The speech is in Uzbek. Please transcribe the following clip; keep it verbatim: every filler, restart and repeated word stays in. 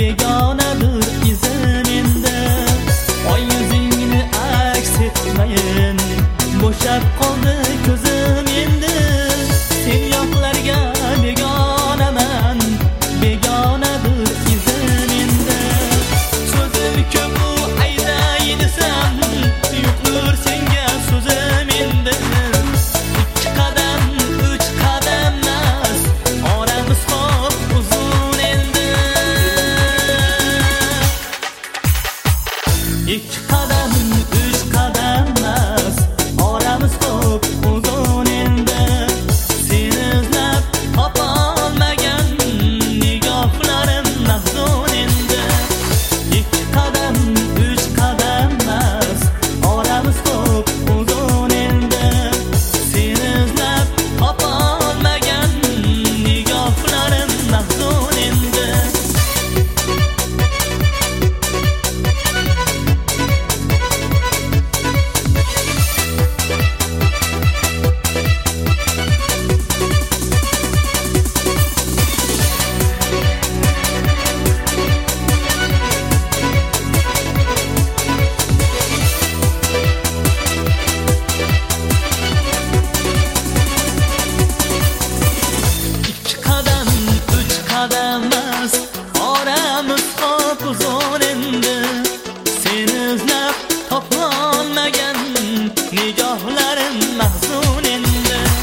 begonadir izim endi. Oy yuzingni aks etmayin, bo'shab qoldi ko'zim endi. Sen yoqlarga begonaman, begonadir izim endi. So'zim ko'p u ayday desam, yo'qdir senga so'zim endi. Ikki qadam, uch qadam emas, oramiz xo'p uzun endi. Ikki qadam, uch qadam emas, oramiz xo'p uzun endi. Seni izlab topolmagan nigohlarim mahzun endi. Ikki qadam, uch qadam emas, oramiz xo'p uzun endi. Seni izlab topolmagan nigohlarim mahzun endi. Ikki qadam, uch qadam emas, oramiz xo'p uzun endi. Seni izlab topolmagan nigohlarim mahzun endi.